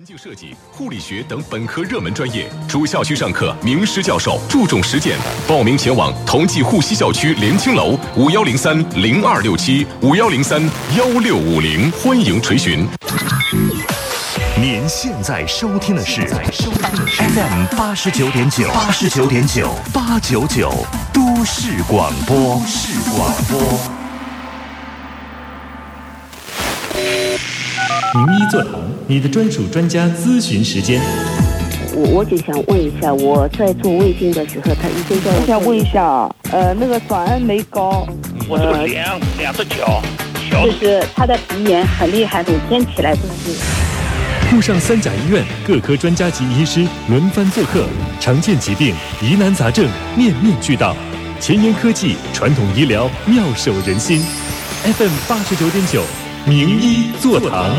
环境设计、护理学等本科热门专业，主校区上课，名师教授，注重实践。报名前往同济沪西校区联青楼5103-0267-5103-1650，欢迎垂询。您现在收听的是 FM 89.9，89.9，899都市广播。 名医座堂，你的专属专家咨询时间。 我只想问一下，我在做胃镜的时候，他医生叫我想问一下，那个转氨酶高， 我这个两只脚， 就是他的鼻炎很厉害，每天起来都是。 沪上三甲医院各科专家级医师轮番做客，常见疾病、疑难杂症面面俱到，前沿科技、传统医疗妙手仁心。FM 89.9，名医座堂。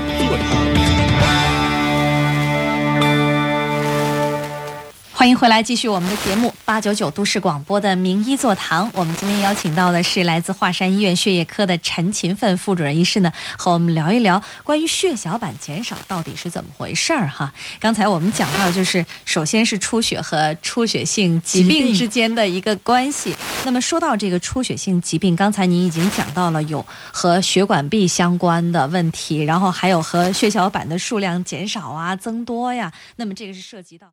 欢迎回来，继续我们的节目899都市广播的名医座堂。我们今天邀请到的是来自华山医院血液科的陈勤奋副主任医师呢，和我们聊一聊关于血小板减少到底是怎么回事儿哈。刚才我们讲到，就是首先是出血和出血性疾病之间的一个关系。那么说到这个出血性疾病，刚才您已经讲到了有和血管壁相关的问题，然后还有和血小板的数量减少啊、增多呀。那么这个是涉及到